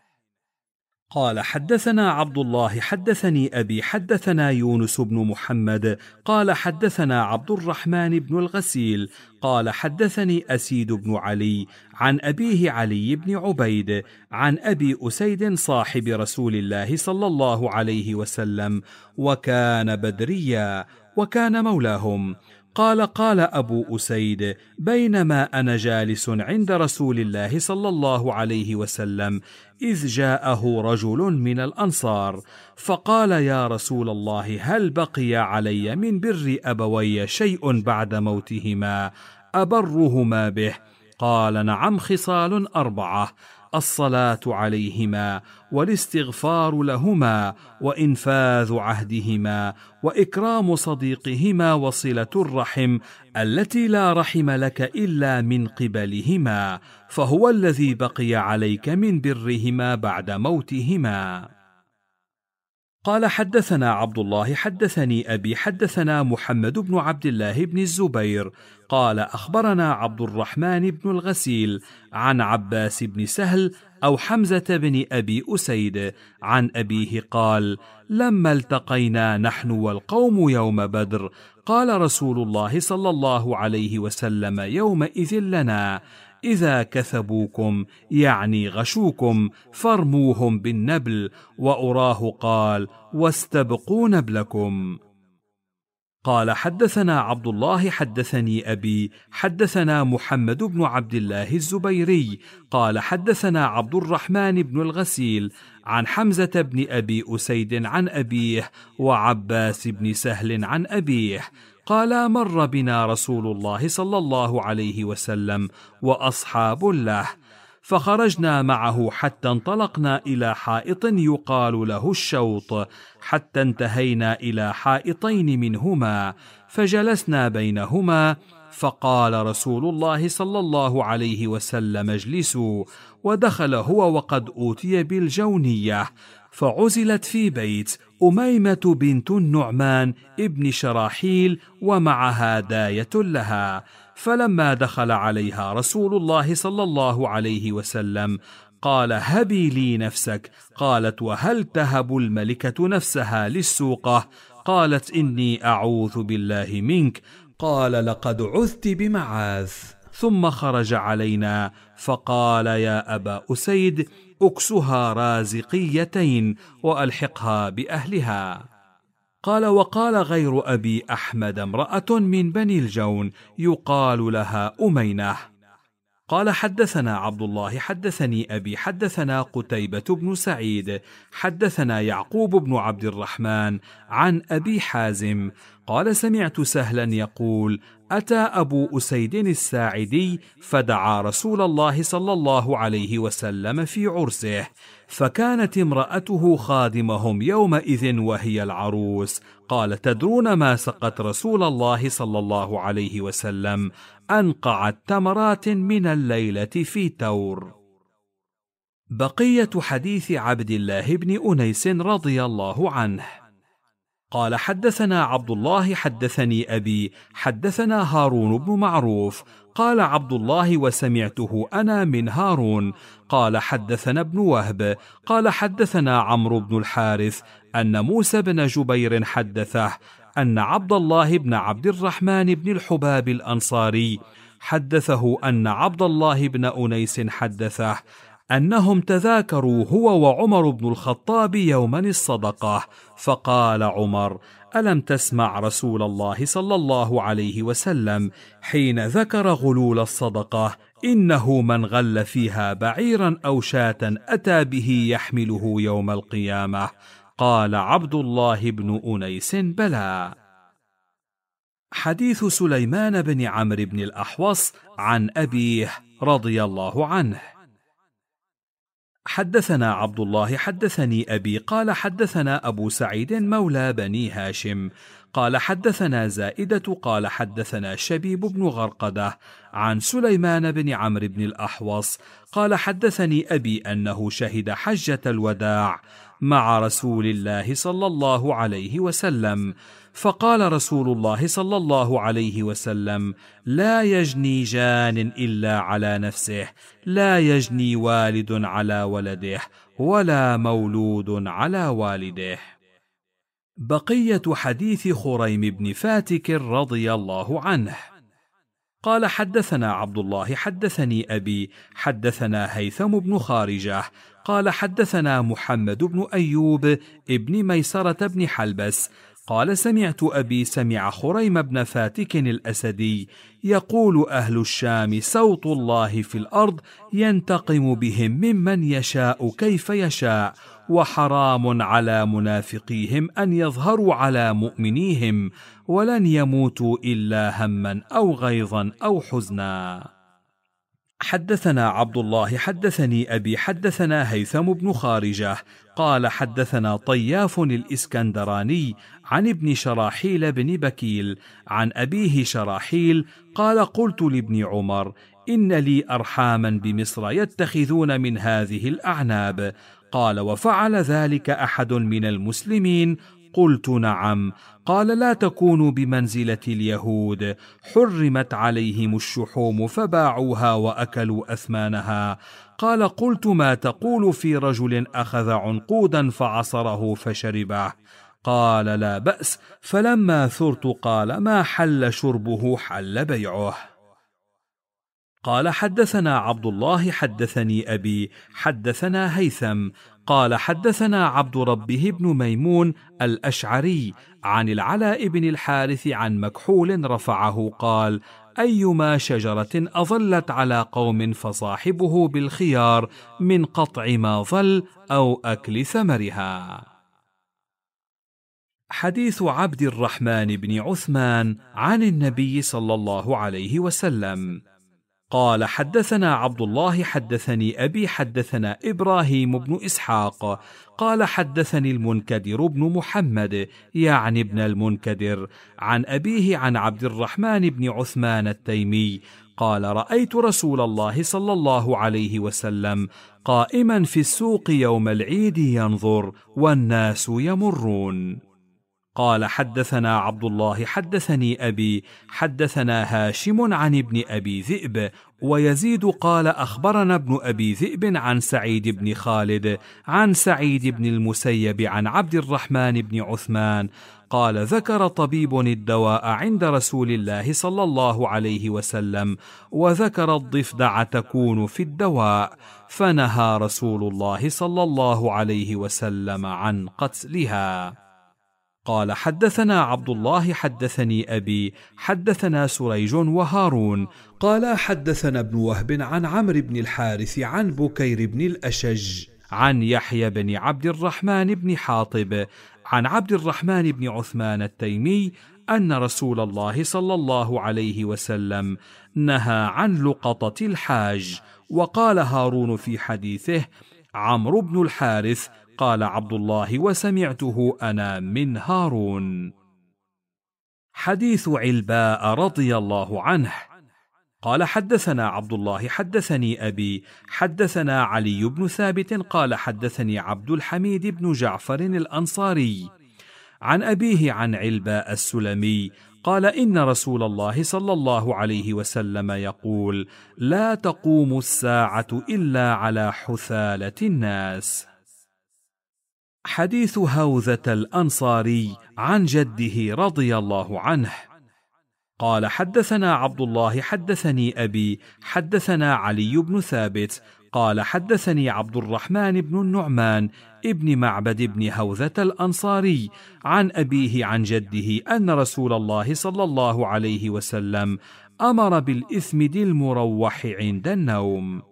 قال: حدثنا عبد الله حدثني أبي حدثنا يونس بن محمد قال: حدثنا عبد الرحمن بن الغسيل قال: حدثني أسيد بن علي عن أبيه علي بن عبيد عن أبي أسيد صاحب رسول الله صلى الله عليه وسلم، وكان بدريا وكان مولاهم. قال: قال أبو أسيد: بينما أنا جالس عند رسول الله صلى الله عليه وسلم إذ جاءه رجل من الأنصار فقال: يا رسول الله، هل بقي علي من بر أبوي شيء بعد موتهما أبرهما به؟ قال: نعم، خصال أربعة: الصلاة عليهما، والاستغفار لهما، وإنفاذ عهدهما، وإكرام صديقهما، وصلة الرحم التي لا رحم لك إلا من قبلهما، فهو الذي بقي عليك من برهما بعد موتهما. قال: حدثنا عبد الله حدثني أبي حدثنا محمد بن عبد الله بن الزبير قال: أخبرنا عبد الرحمن بن الغسيل عن عباس بن سهل أو حمزة بن أبي أسيد عن أبيه قال: لما التقينا نحن والقوم يوم بدر قال رسول الله صلى الله عليه وسلم يومئذ لنا: إذا كثبوكم، يعني غشوكم، فارموهم بالنبل. وأراه قال: واستبقوا نبلكم. قال: حدثنا عبد الله حدثني أبي حدثنا محمد بن عبد الله الزبيري قال: حدثنا عبد الرحمن بن الغسيل عن حمزة بن أبي أسيد عن أبيه وعباس بن سهل عن أبيه قال: مر بنا رسول الله صلى الله عليه وسلم وأصحاب له، فخرجنا معه حتى انطلقنا إلى حائط يقال له الشوط، حتى انتهينا إلى حائطين منهما، فجلسنا بينهما، فقال رسول الله صلى الله عليه وسلم: اجلسوا. ودخل هو وقد أوتي بالجونية، فعزلت في بيت أميمة بنت النعمان ابن شراحيل ومعها داية لها. فلما دخل عليها رسول الله صلى الله عليه وسلم قال: هبي لي نفسك. قالت: وهل تهب الملكة نفسها للسوقة؟ قالت: إني أعوذ بالله منك. قال: لقد عذت بمعاذ. ثم خرج علينا فقال: يا أبا أسيد، أكسها رازقيتين وألحقها بأهلها. قال: وقال غير أبي أحمد امرأة من بني الجون يقال لها أمينة. قال حدثنا عبد الله حدثني أبي حدثنا قتيبة بن سعيد حدثنا يعقوب بن عبد الرحمن عن أبي حازم قال سمعت سهلا يقول أتى أبو أسيد الساعدي فدعا رسول الله صلى الله عليه وسلم في عرسه، فكانت امرأته خادمهم يومئذ وهي العروس. قال تدرون ما سقت رسول الله صلى الله عليه وسلم؟ أنقعت تمرات من الليلة في تور. بقية حديث عبد الله بن أنيس رضي الله عنه. قال حدثنا عبد الله حدثني أبي حدثنا هارون بن معروف قال عبد الله وسمعته أنا من هارون قال حدثنا ابن وهب قال حدثنا عمرو بن الحارث أن موسى بن جبير حدثه أن عبد الله بن عبد الرحمن بن الحباب الأنصاري حدثه أن عبد الله بن أنيس حدثه أنهم تذاكروا هو وعمر بن الخطاب يوما الصدقة، فقال عمر: ألم تسمع رسول الله صلى الله عليه وسلم حين ذكر غلول الصدقة إنه من غل فيها بعيرا أو شاة أتى به يحمله يوم القيامة؟ قال عبد الله بن أنيس: بلى. حديث سليمان بن عمرو بن الأحوص عن أبيه رضي الله عنه. حدثنا عبد الله حدثني أبي قال حدثنا أبو سعيد مولى بني هاشم قال حدثنا زائدة قال حدثنا شبيب بن غرقدة عن سليمان بن عمرو بن الأحوص قال حدثني أبي أنه شهد حجة الوداع مع رسول الله صلى الله عليه وسلم، فقال رسول الله صلى الله عليه وسلم: لا يجني جان إلا على نفسه، لا يجني والد على ولده ولا مولود على والده. بقية حديث خريم بن فاتك رضي الله عنه. قال حدثنا عبد الله حدثني أبي حدثنا هيثم بن خارجة قال حدثنا محمد بن أيوب ابن ميسرة بن حلبس قال سمعت أبي سمع خريم بن فاتك الأسدي يقول: أهل الشام سوط الله في الأرض ينتقم بهم ممن يشاء كيف يشاء، وحرام على منافقيهم أن يظهروا على مؤمنيهم، ولن يموتوا إلا هما أو غيظا أو حزنا. حدثنا عبد الله حدثني أبي حدثنا هيثم بن خارجة قال حدثنا طياف الإسكندراني عن ابن شراحيل بن بكيل عن أبيه شراحيل قال: قلت لابن عمر: إن لي أرحاما بمصر يتخذون من هذه الأعناب. قال: وفعل ذلك أحد من المسلمين؟ قلت: نعم. قال: لا تكونوا بمنزلة اليهود، حرمت عليهم الشحوم فباعوها وأكلوا أثمانها. قال: قلت: ما تقول في رجل أخذ عنقودا فعصره فشربه؟ قال: لا بأس. فلما ثرت قال: ما حل شربه حل بيعه. قال حدثنا عبد الله حدثني أبي حدثنا هيثم قال حدثنا عبد ربه بن ميمون الأشعري عن العلاء بن الحارث عن مكحول رفعه قال: أيما شجرة أظلت على قوم فصاحبه بالخيار من قطع ما ظل أو أكل ثمرها. حديث عبد الرحمن بن عثمان عن النبي صلى الله عليه وسلم قال حدثنا عبد الله حدثني أبي حدثنا إبراهيم بن إسحاق قال حدثني المنكدر بن محمد يعني ابن المنكدر عن أبيه عن عبد الرحمن بن عثمان التيمي قال: رأيت رسول الله صلى الله عليه وسلم قائما في السوق يوم العيد ينظر والناس يمرون. قال حدثنا عبد الله حدثني أبي حدثنا هاشم عن ابن أبي ذئب ويزيد قال أخبرنا ابن أبي ذئب عن سعيد بن خالد عن سعيد بن المسيب عن عبد الرحمن بن عثمان قال: ذكر طبيب الدواء عند رسول الله صلى الله عليه وسلم وذكر الضفدع تكون في الدواء، فنهى رسول الله صلى الله عليه وسلم عن قتلها. قال حدثنا عبد الله حدثني أبي حدثنا سريج وهارون قال حدثنا ابن وهب عن عمرو بن الحارث عن بكير بن الأشج عن يحيى بن عبد الرحمن بن حاطب عن عبد الرحمن بن عثمان التيمي أن رسول الله صلى الله عليه وسلم نهى عن لقطة الحاج. وقال هارون في حديثه: عمرو بن الحارث قال عبد الله وسمعته أنا من هارون. حديث علباء رضي الله عنه قال حدثنا عبد الله حدثني أبي حدثنا علي بن ثابت قال حدثني عبد الحميد بن جعفر الأنصاري عن أبيه عن علباء السلمي قال إن رسول الله صلى الله عليه وسلم يقول: لا تقوم الساعة إلا على حثالة الناس. حديث هوذة الأنصاري عن جده رضي الله عنه قال حدثنا عبد الله حدثني أبي حدثنا علي بن ثابت قال حدثني عبد الرحمن بن النعمان ابن معبد بن هوذة الأنصاري عن أبيه عن جده أن رسول الله صلى الله عليه وسلم أمر بالإثمد المروح عند النوم.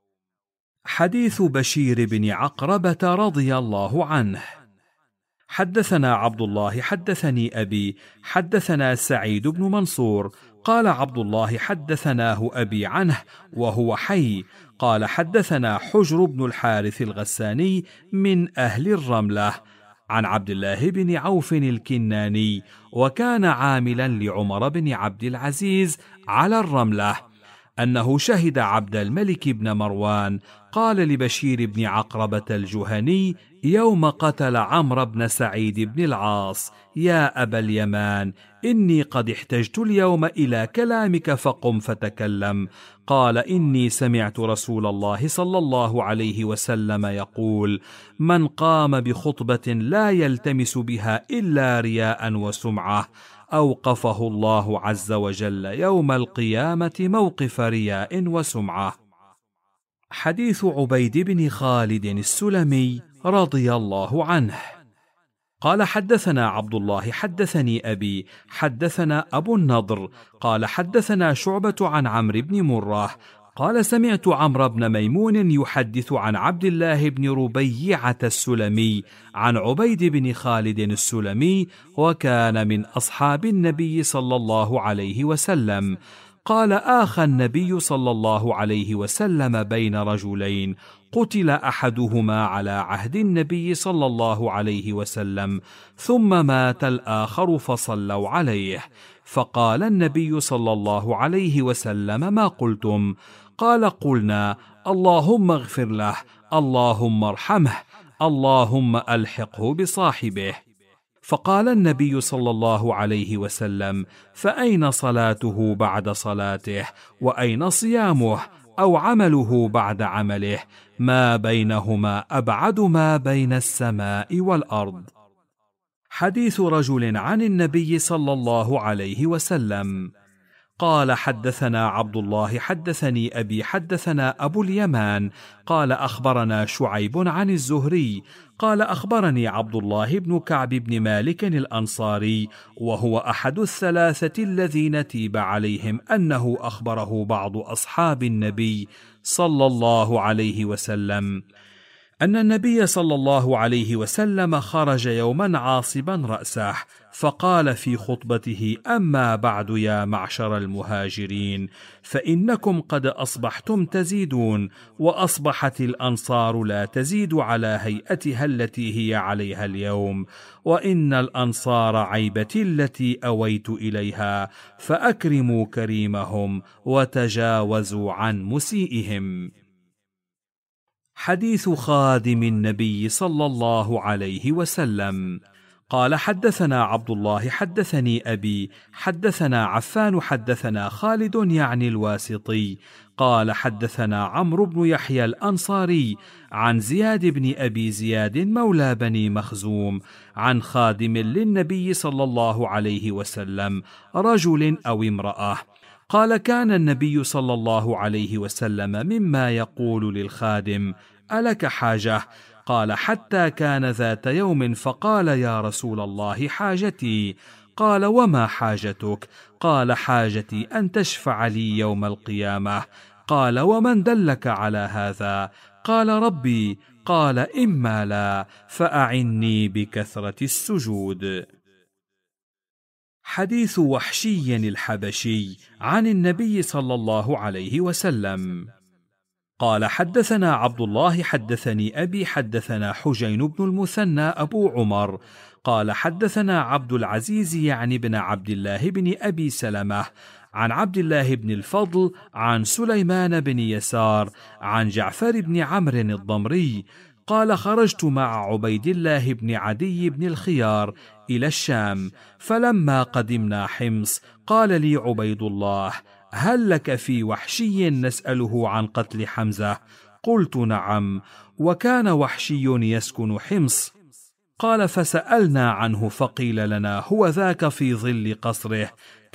حديث بشير بن عقربة رضي الله عنه حدثنا عبد الله حدثني أبي حدثنا سعيد بن منصور قال عبد الله حدثناه أبي عنه وهو حي قال حدثنا حجر بن الحارث الغساني من أهل الرملة عن عبد الله بن عوف الكناني وكان عاملا لعمر بن عبد العزيز على الرملة أنه شهد عبد الملك بن مروان قال لبشير بن عقربة الجهني يوم قتل عمرو بن سعيد بن العاص: يا أبا اليمان إني قد احتجت اليوم إلى كلامك فقم فتكلم. قال: إني سمعت رسول الله صلى الله عليه وسلم يقول: من قام بخطبة لا يلتمس بها إلا رياء وسمعة أوقفه الله عز وجل يوم القيامة موقف رياء وسمعة. حديث عبيد بن خالد السلمي رضي الله عنه قال حدثنا عبد الله حدثني أبي حدثنا أبو النضر قال حدثنا شعبة عن عمرو بن مرة قال سمعت عمرو بن ميمون يحدث عن عبد الله بن ربيعة السلمي عن عبيد بن خالد السلمي وكان من أصحاب النبي صلى الله عليه وسلم قال: آخى النبي صلى الله عليه وسلم بين رجلين قتل أحدهما على عهد النبي صلى الله عليه وسلم ثم مات الآخر فصلوا عليه، فقال النبي صلى الله عليه وسلم: ما قلتم؟ قال: قلنا: اللهم اغفر له، اللهم ارحمه، اللهم ألحقه بصاحبه. فقال النبي صلى الله عليه وسلم: فأين صلاته بعد صلاته؟ وأين صيامه أو عمله بعد عمله؟ ما بينهما أبعد ما بين السماء والأرض. حديث رجل عن النبي صلى الله عليه وسلم قال حدثنا عبد الله حدثني أبي حدثنا أبو اليمان قال أخبرنا شعيب عن الزهري قال أخبرني عبد الله بن كعب بن مالك الأنصاري وهو أحد الثلاثة الذين تيب عليهم أنه أخبره بعض أصحاب النبي صلى الله عليه وسلم أن النبي صلى الله عليه وسلم خرج يوما عاصبا رأسه فقال في خطبته: أما بعد يا معشر المهاجرين فإنكم قد أصبحتم تزيدون، وأصبحت الأنصار لا تزيد على هيئتها التي هي عليها اليوم، وإن الأنصار عيبتي التي أويت إليها، فأكرموا كريمهم وتجاوزوا عن مسيئهم. حديث خادم النبي صلى الله عليه وسلم قال حدثنا عبد الله حدثني أبي حدثنا عفان حدثنا خالد يعني الواسطي قال حدثنا عمرو بن يحيى الأنصاري عن زياد بن أبي زياد مولى بني مخزوم عن خادم للنبي صلى الله عليه وسلم رجل أو امرأة قال: كان النبي صلى الله عليه وسلم مما يقول للخادم: ألك حاجة؟ قال: حتى كان ذات يوم فقال: يا رسول الله، حاجتي. قال: وما حاجتك؟ قال: حاجتي أن تشفع لي يوم القيامة. قال: ومن دلك على هذا؟ قال: ربي. قال: إما لا، فأعني بكثرة السجود. حديث وحشي الحبشي عن النبي صلى الله عليه وسلم قال: حدثنا عبد الله حدثني أبي حدثنا حجين بن المثنى أبو عمر قال: حدثنا عبد العزيز يعني بن عبد الله بن أبي سلمة عن عبد الله بن الفضل عن سليمان بن يسار عن جعفر بن عمرو الضمري قال: خرجت مع عبيد الله بن عدي بن الخيار إلى الشام، فلما قدمنا حمص قال لي عبيد الله: هل لك في وحشي نسأله عن قتل حمزة؟ قلت: نعم. وكان وحشي يسكن حمص. قال: فسألنا عنه فقيل لنا: هو ذاك في ظل قصره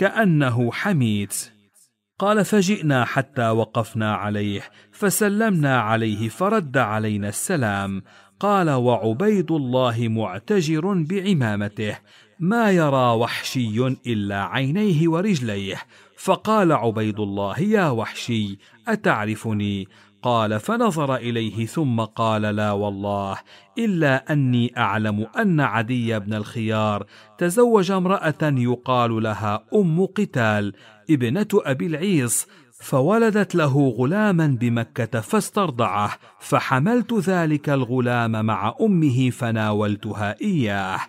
كأنه حميت. قال: فجئنا حتى وقفنا عليه فسلمنا عليه فرد علينا السلام. قال: وعبيد الله معتجر بعمامته، ما يرى وحشي إلا عينيه ورجليه. فقال عبيد الله: يا وحشي، أتعرفني؟ قال: فنظر إليه ثم قال: لا والله، إلا أني أعلم أن عدي بن الخيار تزوج امرأة يقال لها أم قتال ابنة أبي العيص، فولدت له غلاما بمكة فاسترضعه، فحملت ذلك الغلام مع أمه فناولتها إياه،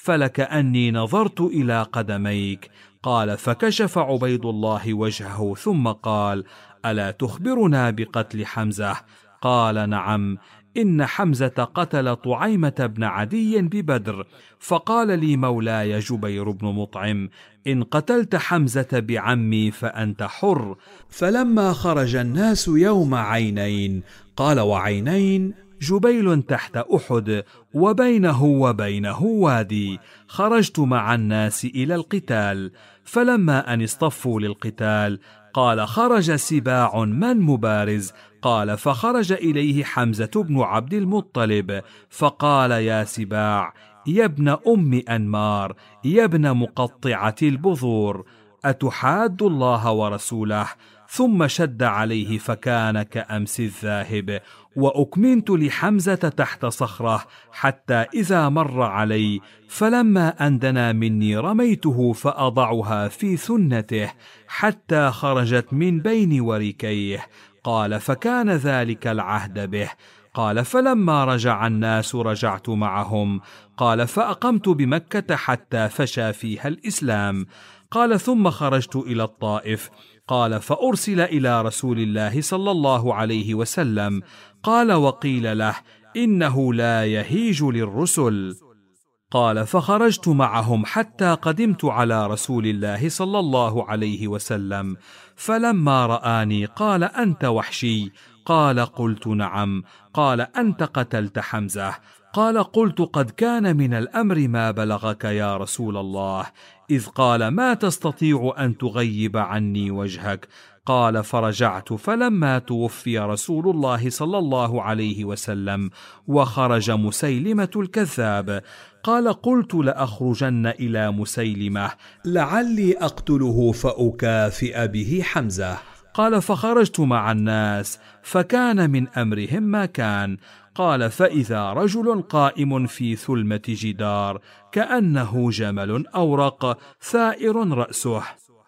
فلكأني نظرت إلى قدميك. قال: فكشف عبيد الله وجهه ثم قال: ألا تخبرنا بقتل حمزة؟ قال: نعم، إن حمزة قتل طعيمة بن عدي ببدر، فقال لي مولاي جبير بن مطعم: إن قتلت حمزة بعمي فأنت حر. فلما خرج الناس يوم عينين، قال: وعينين جبيل تحت أحد وبينه وبينه وادي، خرجت مع الناس إلى القتال، فلما أن اصطفوا للقتال قال: خرج سباع من مبارز؟ قال: فخرج إليه حمزة بن عبد المطلب فقال: يا سباع، يا ابن أم أنمار، يا ابن مقطعة البذور، أتحاد الله ورسوله؟ ثم شد عليه فكان كأمس الذاهب، وأكمنت لحمزة تحت صخرة حتى إذا مر علي فلما أندنا مني رميته فأضعها في ثنته حتى خرجت من بين وركيه. قال: فكان ذلك العهد به. قال: فلما رجع الناس رجعت معهم. قال: فأقمت بمكة حتى فشى فيها الإسلام. قال: ثم خرجت إلى الطائف. قال: فأرسل إلى رسول الله صلى الله عليه وسلم. قال: وقيل له: إنه لا يهيج للرسل. قال: فخرجت معهم حتى قدمت على رسول الله صلى الله عليه وسلم، فلما رآني قال: أنت وحشي؟ قال: قلت: نعم. قال: أنت قتلت حمزة؟ قال: قلت: قد كان من الأمر ما بلغك يا رسول الله، إذ قال: ما تستطيع أن تغيب عني وجهك. قال: فرجعت، فلما توفي رسول الله صلى الله عليه وسلم وخرج مسيلمة الكذاب، قال: قلت: لأخرجن إلى مسيلمة لعلي أقتله فأكافئ به حمزة. قال: فخرجت مع الناس فكان من أمرهم ما كان. قال: فإذا رجل قائم في ثلمة جدار كأنه جمل أورق ثائر رأسه.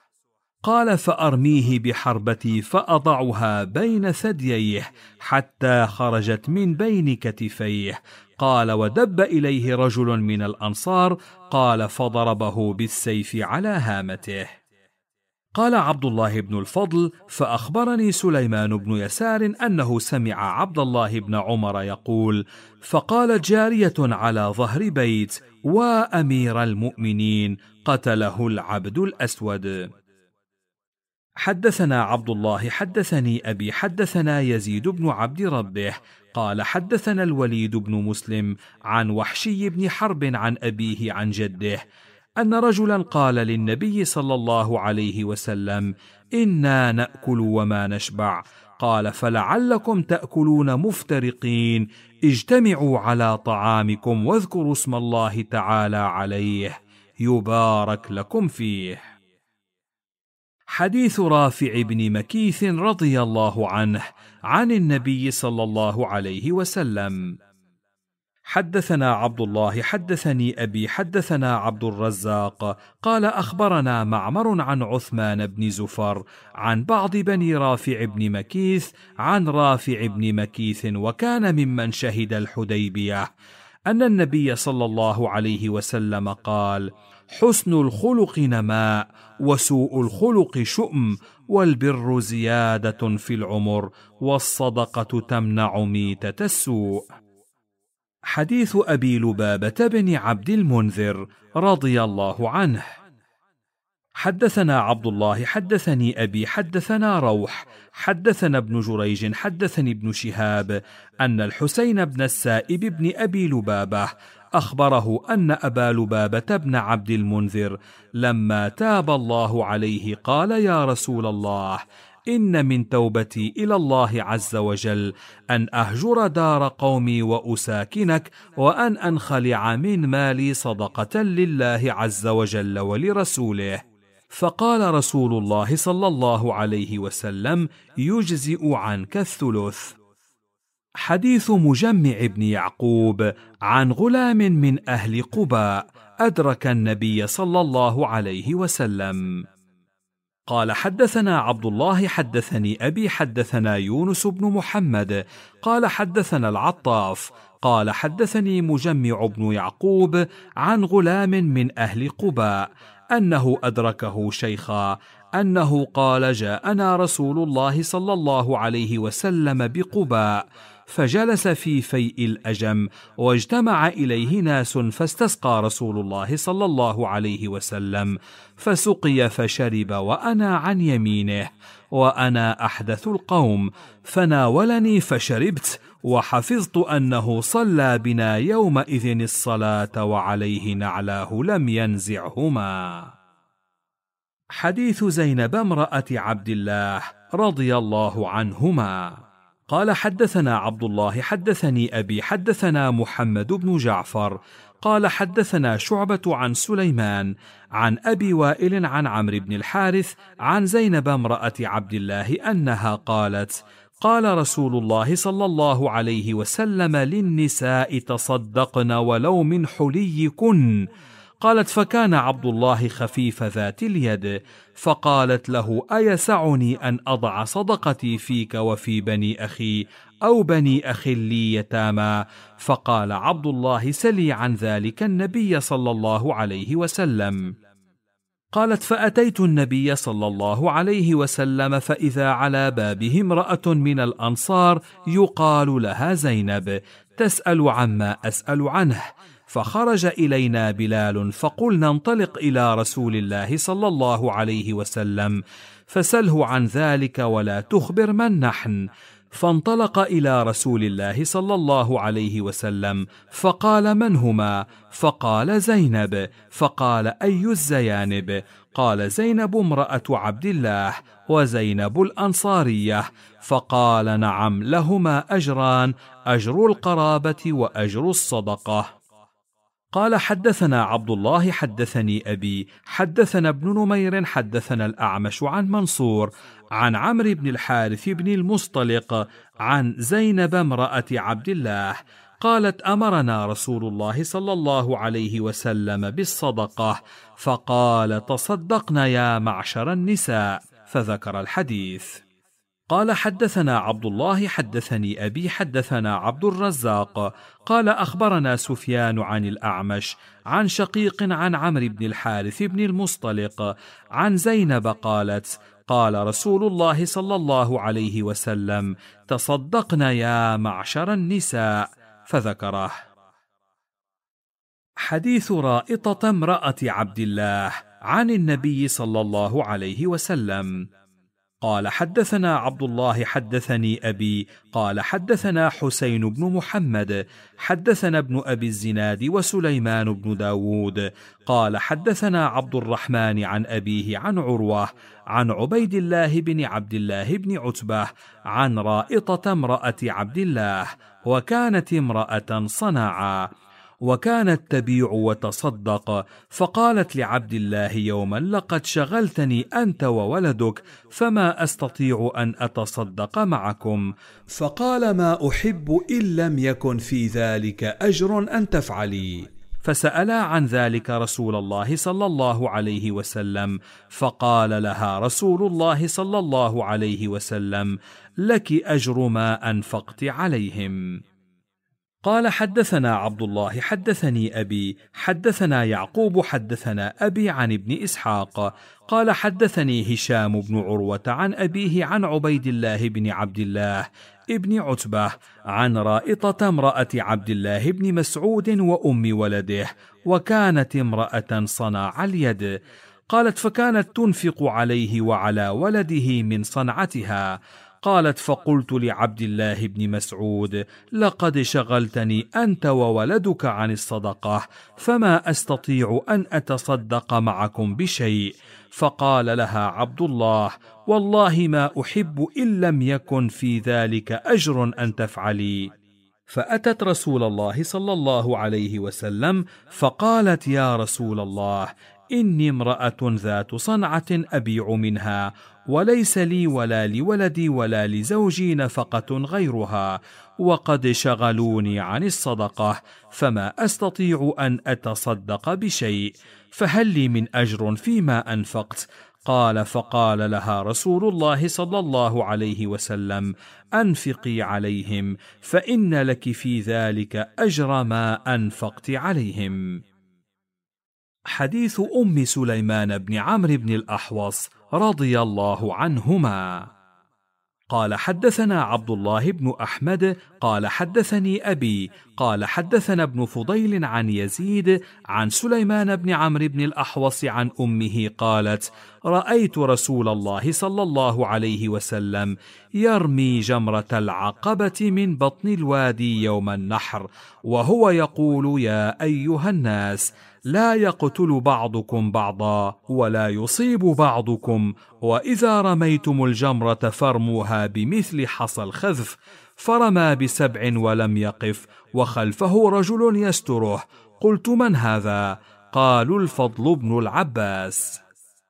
قال: فأرميه بحربتي فأضعها بين ثدييه حتى خرجت من بين كتفيه. قال: ودب إليه رجل من الأنصار، قال: فضربه بالسيف على هامته. قال عبد الله بن الفضل: فأخبرني سليمان بن يسار أنه سمع عبد الله بن عمر يقول: فقالت جارية على ظهر بيت: وأمير المؤمنين، قتله العبد الأسود. حدثنا عبد الله حدثني أبي حدثنا يزيد بن عبد ربه قال: حدثنا الوليد بن مسلم عن وحشي بن حرب عن أبيه عن جده أن رجلا قال للنبي صلى الله عليه وسلم: إنا نأكل وما نشبع. قال: فلعلكم تأكلون مفترقين، اجتمعوا على طعامكم واذكروا اسم الله تعالى عليه، يبارك لكم فيه. حديث رافع بن مكيث رضي الله عنه عن النبي صلى الله عليه وسلم: حدثنا عبد الله حدثني أبي حدثنا عبد الرزاق قال: أخبرنا معمر عن عثمان بن زفر عن بعض بني رافع بن مكيث عن رافع بن مكيث وكان ممن شهد الحديبية أن النبي صلى الله عليه وسلم قال: حسن الخلق نماء، وسوء الخلق شؤم، والبر زيادة في العمر، والصدقة تمنع ميتة السوء. حديث أبي لبابة بن عبد المنذر رضي الله عنه: حدثنا عبد الله حدثني أبي حدثنا روح حدثنا ابن جريج حدثني ابن شهاب أن الحسين بن السائب بن أبي لبابة أخبره أن أبا لبابة بن عبد المنذر لما تاب الله عليه قال: يا رسول الله، إن من توبتي إلى الله عز وجل أن أهجر دار قومي وأساكنك، وأن أنخلع من مالي صدقة لله عز وجل ولرسوله. فقال رسول الله صلى الله عليه وسلم: يجزئ عنك الثلث. حديث مجمع بن يعقوب عن غلام من أهل قباء أدرك النبي صلى الله عليه وسلم. قال: حدثنا عبد الله حدثني أبي حدثنا يونس بن محمد قال: حدثنا العطاف قال: حدثني مجمع بن يعقوب عن غلام من أهل قباء أنه أدركه شيخا أنه قال: جاءنا رسول الله صلى الله عليه وسلم بقباء، فجلس في فيء الأجم، واجتمع إليه ناس، فاستسقى رسول الله صلى الله عليه وسلم، فسقي فشرب وأنا عن يمينه، وأنا أحدث القوم، فناولني فشربت، وحفظت أنه صلى بنا يومئذ الصلاة وعليه نعلاه لم ينزعهما. حديث زينب امرأة عبد الله رضي الله عنهما قال: حدثنا عبد الله حدثني أبي حدثنا محمد بن جعفر قال: حدثنا شعبة عن سليمان عن أبي وائل عن عمرو بن الحارث عن زينب امرأة عبد الله أنها قالت: قال رسول الله صلى الله عليه وسلم للنساء: تصدقن ولو من حليكن. قالت: فكان عبد الله خفيف ذات اليد، فقالت له: أيسعني أن أضع صدقتي فيك وفي بني أخي أو بني أخي لي يتامى؟ فقال عبد الله: سلي عن ذلك النبي صلى الله عليه وسلم. قالت: فأتيت النبي صلى الله عليه وسلم، فإذا على بابه امرأة من الأنصار يقال لها زينب تسأل عما أسأل عنه، فخرج إلينا بلال، فقلنا: انطلق إلى رسول الله صلى الله عليه وسلم فسله عن ذلك ولا تخبر من نحن. فانطلق إلى رسول الله صلى الله عليه وسلم، فقال: من هما؟ فقال: زينب. فقال: أي الزيانب؟ قال: زينب امرأة عبد الله، وزينب الأنصارية. فقال: نعم، لهما أجران، أجر القرابة وأجر الصدقة. قال: حدثنا عبد الله حدثني أبي حدثنا ابن نمير حدثنا الأعمش عن منصور عن عمرو بن الحارث بن المصطلق عن زينب امرأة عبد الله قالت: أمرنا رسول الله صلى الله عليه وسلم بالصدقة، فقال: تصدقنا يا معشر النساء، فذكر الحديث. قال: حدثنا عبد الله حدثني أبي حدثنا عبد الرزاق قال: أخبرنا سفيان عن الأعمش عن شقيق عن عمرو بن الحارث بن المصطلق عن زينب قالت: قال رسول الله صلى الله عليه وسلم: تصدقنا يا معشر النساء، فذكره. حديث رائطة امرأة عبد الله عن النبي صلى الله عليه وسلم. قال حدثنا عبد الله حدثني أبي قال حدثنا حسين بن محمد حدثنا ابن أبي الزناد وسليمان بن داود قال حدثنا عبد الرحمن عن أبيه عن عروة عن عبيد الله بن عبد الله بن عتبة عن رائطة امرأة عبد الله، وكانت امرأة صناعا، وكانت تبيع وتصدق، فقالت لعبد الله يوما: لقد شغلتني أنت وولدك، فما أستطيع أن أتصدق معكم. فقال: ما أحب إن لم يكن في ذلك أجر أن تفعلي. فسألا عن ذلك رسول الله صلى الله عليه وسلم، فقال لها رسول الله صلى الله عليه وسلم: لك أجر ما أنفقت عليهم. قال حدثنا عبد الله حدثني أبي حدثنا يعقوب حدثنا أبي عن ابن إسحاق قال حدثني هشام بن عروة عن أبيه عن عبيد الله بن عبد الله ابن عتبة عن رائطة امرأة عبد الله بن مسعود وأم ولده، وكانت امرأة صناع اليد. قالت: فكانت تنفق عليه وعلى ولده من صنعتها. قالت: فقلت لعبد الله بن مسعود: لقد شغلتني أنت وولدك عن الصدقة، فما أستطيع أن أتصدق معكم بشيء. فقال لها عبد الله: والله ما أحب إن لم يكن في ذلك أجر أن تفعلي. فأتت رسول الله صلى الله عليه وسلم فقالت: يا رسول الله، إني امرأة ذات صنعة أبيع منها، وليس لي ولا لولدي ولا لزوجي نفقة غيرها، وقد شغلوني عن الصدقة، فما أستطيع أن أتصدق بشيء، فهل لي من أجر فيما أنفقت؟ قال: فقال لها رسول الله صلى الله عليه وسلم: أنفقي عليهم، فإن لك في ذلك أجر ما أنفقت عليهم. حديث أم سليمان بن عمرو بن الأحوص رضي الله عنهما. قال حدثنا عبد الله بن أحمد قال حدثني أبي قال حدثنا ابن فضيل عن يزيد عن سليمان بن عمرو بن الأحوص عن أمه قالت: رأيت رسول الله صلى الله عليه وسلم يرمي جمرة العقبة من بطن الوادي يوم النحر، وهو يقول: يا أيها الناس، لا يقتل بعضكم بعضا ولا يصيب بعضكم، وإذا رميتم الجمرة فارموها بمثل حصى الخذف. فرمى بسبع ولم يقف، وخلفه رجل يستره. قلت: من هذا؟ قالوا: الفضل بن العباس.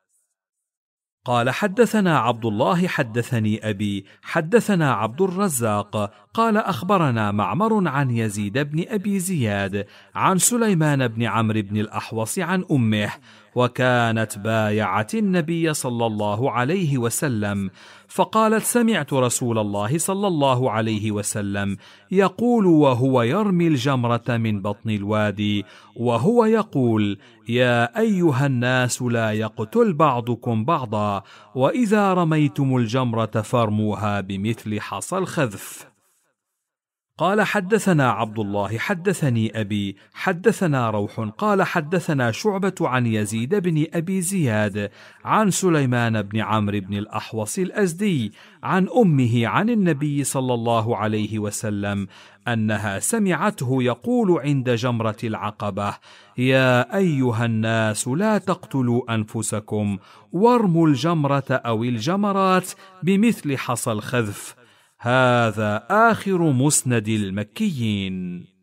قال حدثنا عبد الله حدثني أبي حدثنا عبد الرزاق قال أخبرنا معمر عن يزيد بن أبي زياد عن سليمان بن عمرو بن الأحوص عن أمه، وكانت بايعت النبي صلى الله عليه وسلم، فقالت: سمعت رسول الله صلى الله عليه وسلم يقول وهو يرمي الجمرة من بطن الوادي، وهو يقول: يا أيها الناس، لا يقتل بعضكم بعضا، وإذا رميتم الجمرة فارموها بمثل حصى الخذف. قال حدثنا عبد الله حدثني أبي حدثنا روح قال حدثنا شعبة عن يزيد بن أبي زياد عن سليمان بن عمرو بن الأحوص الأزدي عن أمه عن النبي صلى الله عليه وسلم أنها سمعته يقول عند جمرة العقبة: يا أيها الناس، لا تقتلوا أنفسكم، وارموا الجمرة أو الجمرات بمثل حصى الخذف. هذا آخر مسند المكيين.